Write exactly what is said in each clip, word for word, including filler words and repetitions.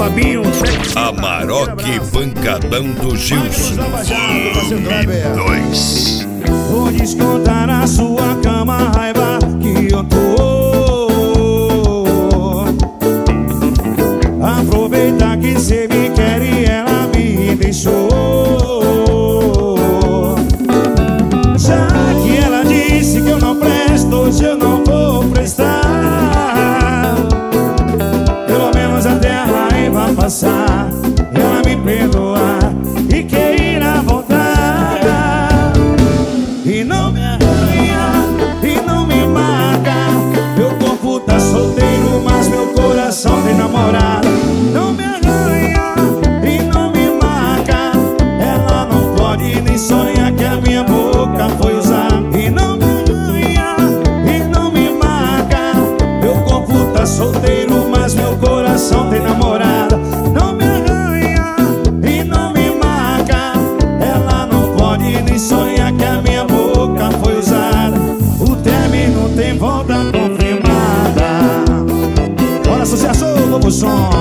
Fabinho. Amarok Pancadão do Gilson. Volume dois. Vou descontar na sua cama a raiva que eu tô. Aproveita que cê me quer e ela me deixou. Já que ela disse que eu não presto, hoje eu não vou prestar. Pelo menos até a raiva passar, ela me perdoar e queira voltar. E não me arranha, e não me marca. Meu corpo tá solteiro, mas meu coração tem namorada. Não me arranha, e não me marca. Ela não pode nem sonhar que a minha boca foi usada. E não me arranha, e não me marca. Meu corpo tá solteiro, mas meu coração tem namorada. Não me arranha, e não me marca. Ela não pode nem sonhar que a minha boca foi usada. O término tem volta confirmada. Bora, sucesso, novo som.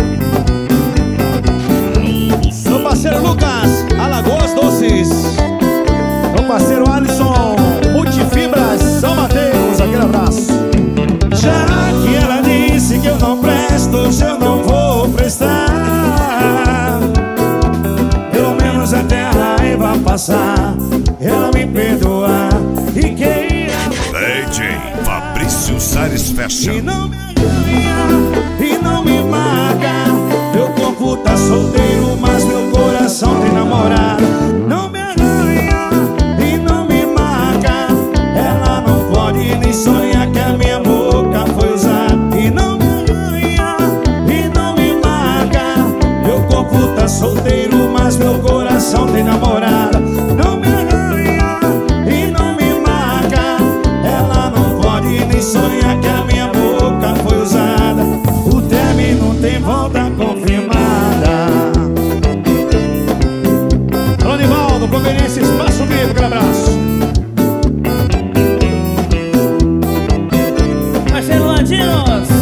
Meu parceiro Lucas, Alagoas Doces. Meu parceiro Alisson, Multifibras, São Mateus, aquele abraço. Já que ela disse que eu não presto, hoje eu não vou prestar. Pelo menos até a raiva passar, ela me perdoar e queira. D J Fabrício Salles E Fashion. não me arranha, e não me marca. Meu corpo tá solteiro, mas meu coração tem namorada. Não me arranha, e não me marca. Ela não pode nem sonhar que a minha boca foi usada. E não me arranha, e não me marca. Meu corpo tá solteiro, mas meu coração tem namorada. Não me arranha, e não me marca. Ela não pode nem sonhar que a minha boca foi usada. O término tem volta confirmada. Alô, Nivaldo, Conveniência, Espaço Vivo, aquele abraço. Marcelo Ladinos.